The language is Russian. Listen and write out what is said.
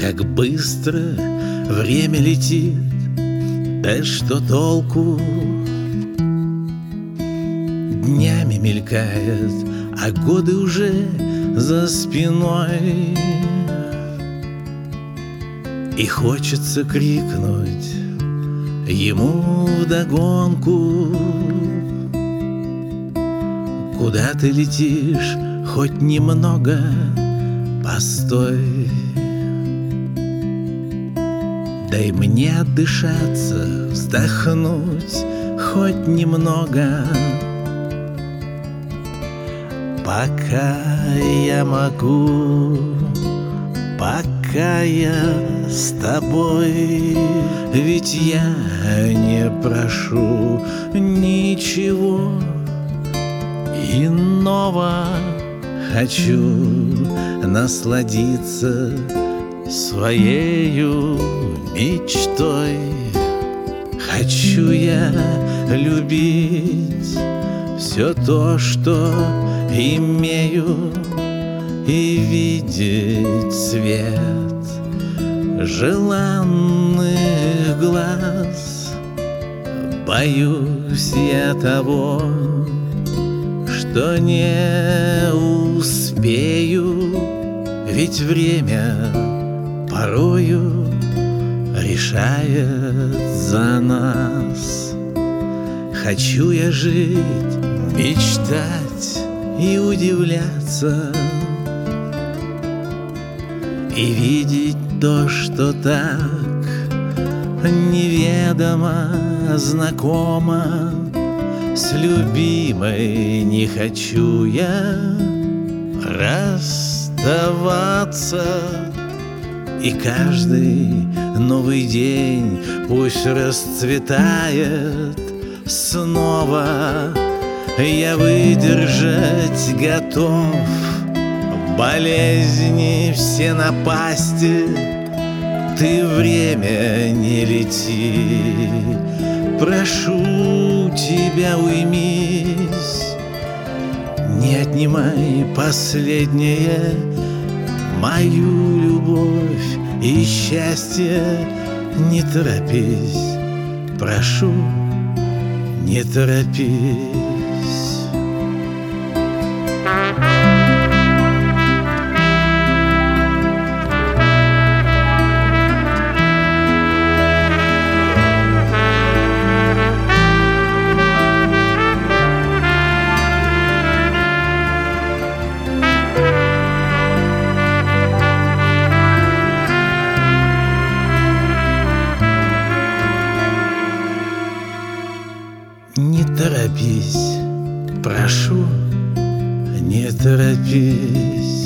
как быстро время летит, да что толку? Днями мелькает, а годы уже за спиной. И хочется крикнуть ему вдогонку: куда ты летишь, хоть немного постой. Дай мне отдышаться, вздохнуть хоть немного, пока я могу, пока я с тобой. Ведь я не прошу ничего иного, хочу насладиться своею мечтой. Хочу я любить все то, что имею, и видеть свет желанных глаз. Боюсь я того, что не успею, ведь время порою решает за нас. Хочу я жить, мечтать и удивляться, и видеть то, что так неведомо знакомо. С любимой не хочу я расставаться, и каждый новый день пусть расцветает снова. Я выдержать готов болезни, все напасти. Ты, время, не лети, прошу тебя, уймись, не отнимай последнее, мою любовь и счастье. Не торопись, прошу, не торопись. Не торопись, прошу, не торопись.